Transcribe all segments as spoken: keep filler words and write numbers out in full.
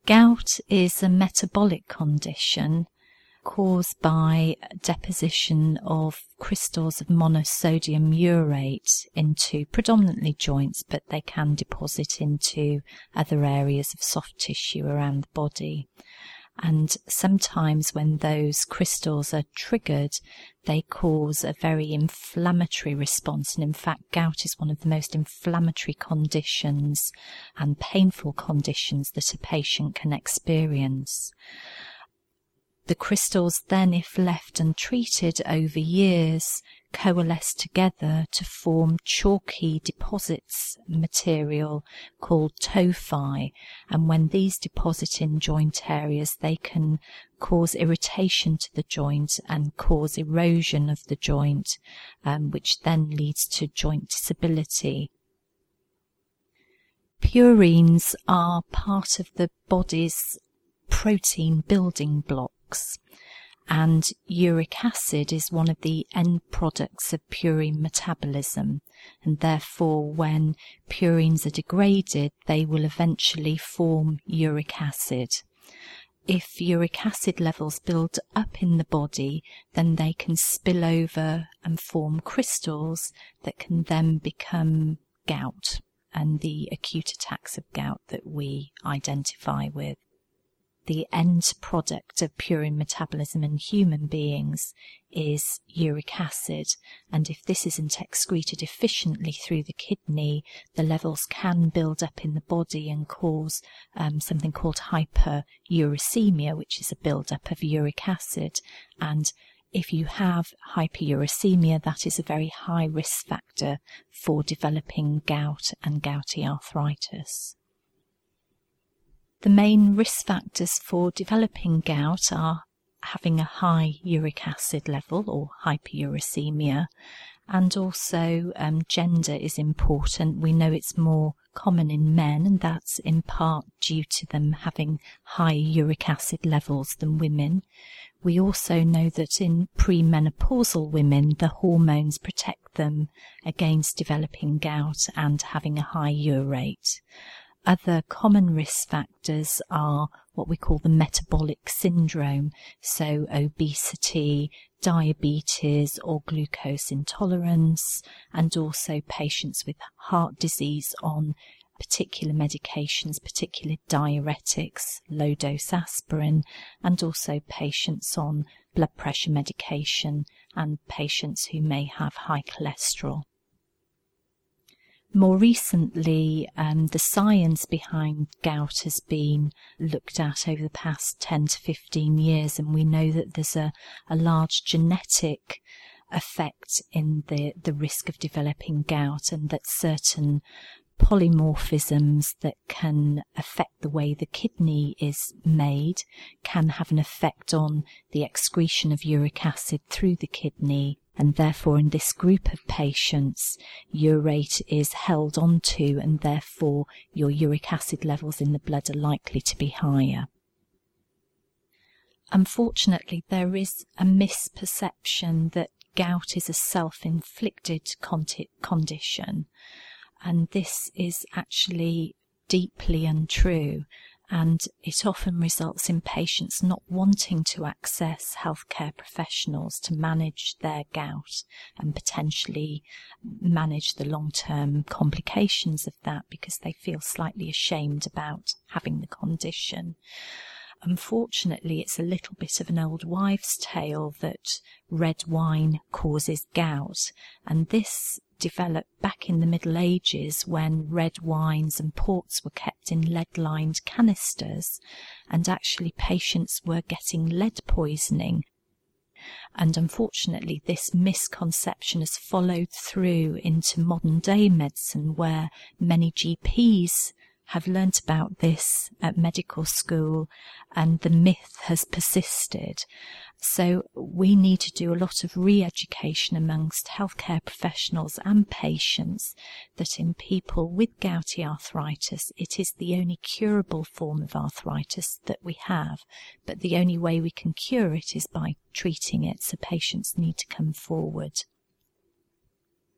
Gout is a metabolic condition caused by deposition of crystals of monosodium urate into predominantly joints, but they can deposit into other areas of soft tissue around the body. And sometimes when those crystals are triggered, they cause a very inflammatory response. And in fact, gout is one of the most inflammatory conditions and painful conditions that a patient can experience. The crystals then, if left untreated over years, coalesce together to form chalky deposits material called tophi, and when these deposit in joint areas, they can cause irritation to the joint and cause erosion of the joint, um, which then leads to joint disability. Purines are part of the body's protein building blocks, and uric acid is one of the end products of purine metabolism, and therefore when purines are degraded, they will eventually form uric acid. If uric acid levels build up in the body, then they can spill over and form crystals that can then become gout and the acute attacks of gout that we identify with. The end product of purine metabolism in human beings is uric acid, and if this isn't excreted efficiently through the kidney, the levels can build up in the body and cause um, something called hyperuricemia, which is a build-up of uric acid. And if you have hyperuricemia, that is a very high risk factor for developing gout and gouty arthritis. The main risk factors for developing gout are having a high uric acid level or hyperuricemia, and also um, gender is important. We know it's more common in men, and that's in part due to them having higher uric acid levels than women. We also know that in premenopausal women, the hormones protect them against developing gout and having a high urate. Other common risk factors are what we call the metabolic syndrome, so obesity, diabetes or glucose intolerance, and also patients with heart disease on particular medications, particular diuretics, low-dose aspirin, and also patients on blood pressure medication and patients who may have high cholesterol. More recently, um, the science behind gout has been looked at over the past ten to fifteen years, and we know that there's a, a large genetic effect in the, the risk of developing gout, and that certain polymorphisms that can affect the way the kidney is made can have an effect on the excretion of uric acid through the kidney. And therefore in this group of patients, urate is held onto, and therefore your uric acid levels in the blood are likely to be higher. Unfortunately, there is a misperception that gout is a self-inflicted condition, and this is actually deeply untrue. And it often results in patients not wanting to access healthcare professionals to manage their gout and potentially manage the long-term complications of that because they feel slightly ashamed about having the condition. Unfortunately, it's a little bit of an old wives' tale that red wine causes gout, and this developed back in the Middle Ages when red wines and ports were kept in lead-lined canisters, and actually patients were getting lead poisoning. And unfortunately, this misconception has followed through into modern-day medicine, where many G Ps have learnt about this at medical school, and the myth has persisted. So we need to do a lot of re-education amongst healthcare professionals and patients that in people with gouty arthritis, it is the only curable form of arthritis that we have, but the only way we can cure it is by treating it, so patients need to come forward.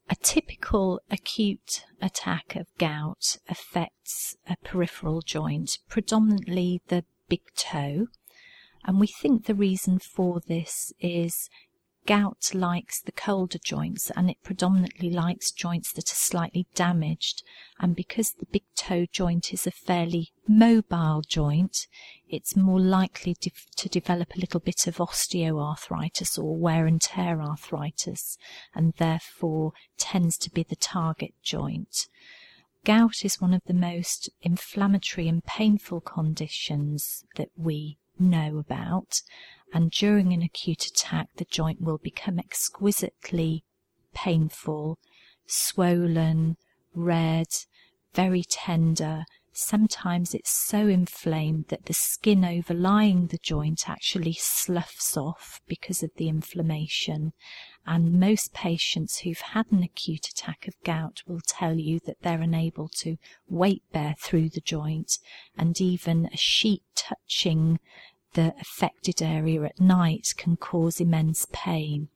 A typical acute attack of gout affects a peripheral joint, predominantly the big toe, and we think the reason for this is gout likes the colder joints, and it predominantly likes joints that are slightly damaged, and because the big toe joint is a fairly mobile joint, it's more likely de- to develop a little bit of osteoarthritis or wear and tear arthritis, and therefore tends to be the target joint. Gout is one of the most inflammatory and painful conditions that we know about, and during an acute attack the joint will become exquisitely painful, swollen, red, very tender. Sometimes it's so inflamed that the skin overlying the joint actually sloughs off because of the inflammation, and most patients who've had an acute attack of gout will tell you that they're unable to weight bear through the joint, and even a sheet touching the affected area at night can cause immense pain.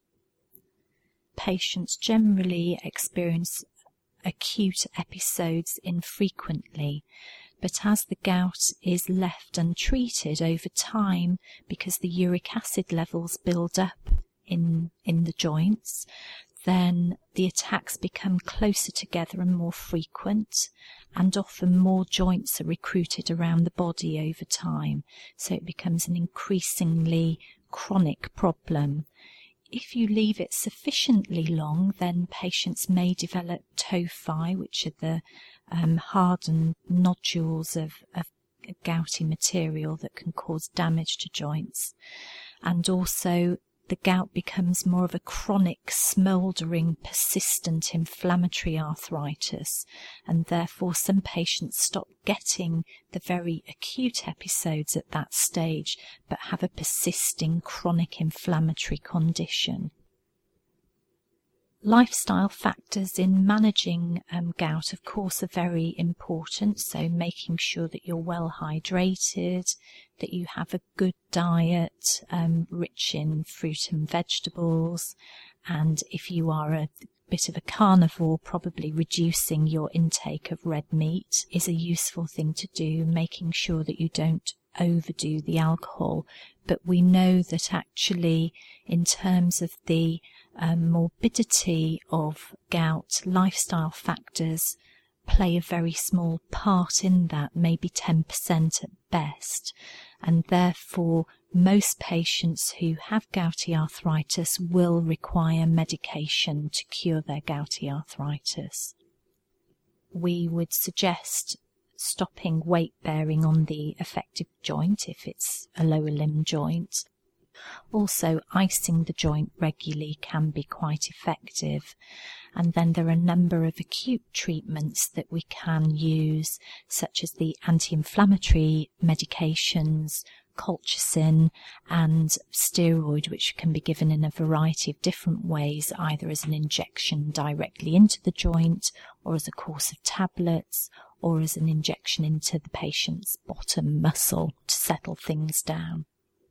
Patients generally experience acute episodes infrequently, but as the gout is left untreated over time, because the uric acid levels build up in, in the joints, then the attacks become closer together and more frequent, and often more joints are recruited around the body over time, so it becomes an increasingly chronic problem. If you leave it sufficiently long, then patients may develop tophi, which are the um, hardened nodules of, of gouty material that can cause damage to joints, and also the gout becomes more of a chronic, smouldering, persistent inflammatory arthritis, and therefore some patients stop getting the very acute episodes at that stage, but have a persisting chronic inflammatory condition. Lifestyle factors in managing um, gout, of course, are very important, so making sure that you're well hydrated, that you have a good diet um, rich in fruit and vegetables, and if you are a bit of a carnivore, probably reducing your intake of red meat is a useful thing to do, making sure that you don't overdo the alcohol. But we know that actually in terms of the um, morbidity of gout, lifestyle factors play a very small part in that, maybe ten percent at best, and therefore most patients who have gouty arthritis will require medication to cure their gouty arthritis. We would suggest stopping weight bearing on the affected joint if it's a lower limb joint. Also, icing the joint regularly can be quite effective. And then there are a number of acute treatments that we can use, such as the anti-inflammatory medications, colchicine and steroid, which can be given in a variety of different ways, either as an injection directly into the joint, or as a course of tablets, or as an injection into the patient's bottom muscle to settle things down.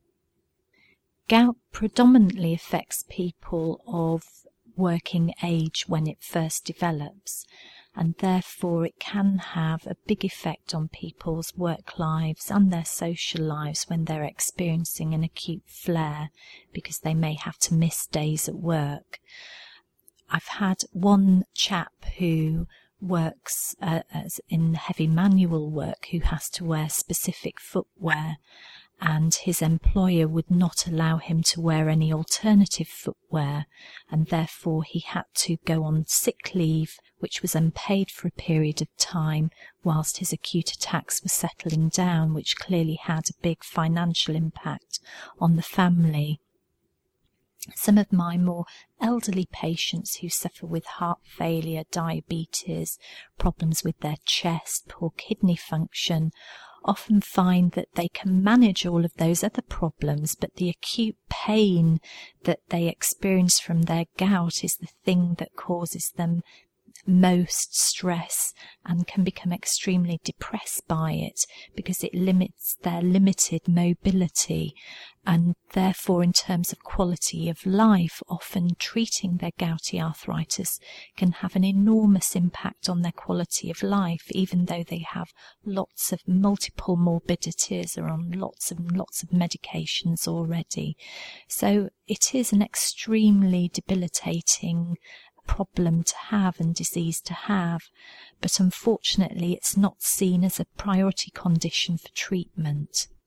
Gout predominantly affects people of working age when it first develops, and therefore it can have a big effect on people's work lives and their social lives when they're experiencing an acute flare, because they may have to miss days at work. I've had one chap who works uh, as in heavy manual work who has to wear specific footwear, and his employer would not allow him to wear any alternative footwear, and therefore he had to go on sick leave, which was unpaid for a period of time whilst his acute attacks were settling down, which clearly had a big financial impact on the family. Some of my more elderly patients who suffer with heart failure, diabetes, problems with their chest, poor kidney function, often find that they can manage all of those other problems, but the acute pain that they experience from their gout is the thing that causes them most stress and can become extremely depressed by it because it limits their limited mobility, and therefore in terms of quality of life, often treating their gouty arthritis can have an enormous impact on their quality of life, even though they have lots of multiple morbidities, are on lots and lots of medications already. So it is an extremely debilitating problem to have and disease to have, but unfortunately it's not seen as a priority condition for treatment.